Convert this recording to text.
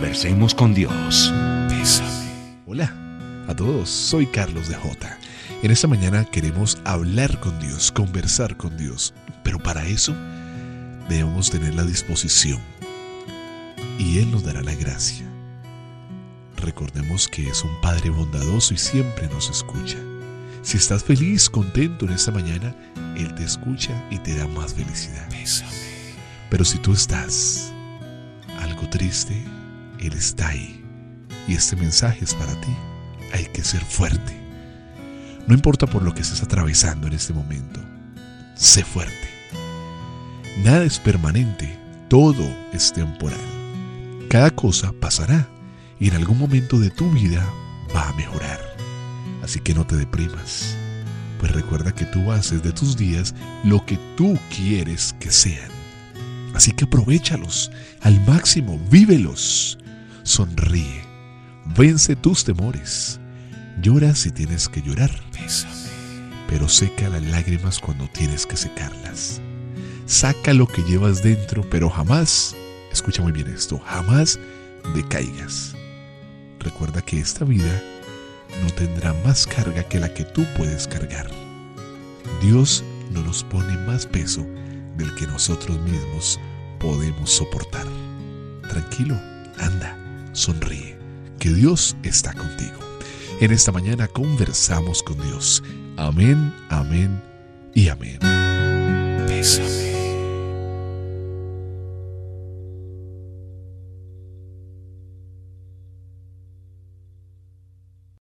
Conversemos con Dios. Hola a todos, soy Carlos de J. En esta mañana queremos hablar con Dios, conversar con Dios, pero para eso debemos tener la disposición y Él nos dará la gracia. Recordemos que es un Padre bondadoso y siempre nos escucha. Si estás feliz, contento en esta mañana, Él te escucha y te da más felicidad. Pero si tú estás algo triste, Él está ahí. Y este mensaje es para ti. Hay que ser fuerte. No importa por lo que estés atravesando en este momento. Sé fuerte. Nada es permanente. Todo es temporal. Cada cosa pasará. Y en algún momento de tu vida va a mejorar. Así que no te deprimas. Pues recuerda que tú haces de tus días lo que tú quieres que sean. Así que aprovéchalos al máximo. Vívelos. Sonríe. Vence tus temores. Llora si tienes que llorar. Pero seca las lágrimas cuando tienes que secarlas. Saca lo que llevas dentro, pero jamás, escucha muy bien esto, jamás decaigas. Recuerda que esta vida no tendrá más carga que la que tú puedes cargar. Dios no nos pone más peso del que nosotros mismos podemos soportar. Tranquilo, anda, sonríe, que Dios está contigo. En esta mañana conversamos con Dios. Amén, amén y amén. Bésame.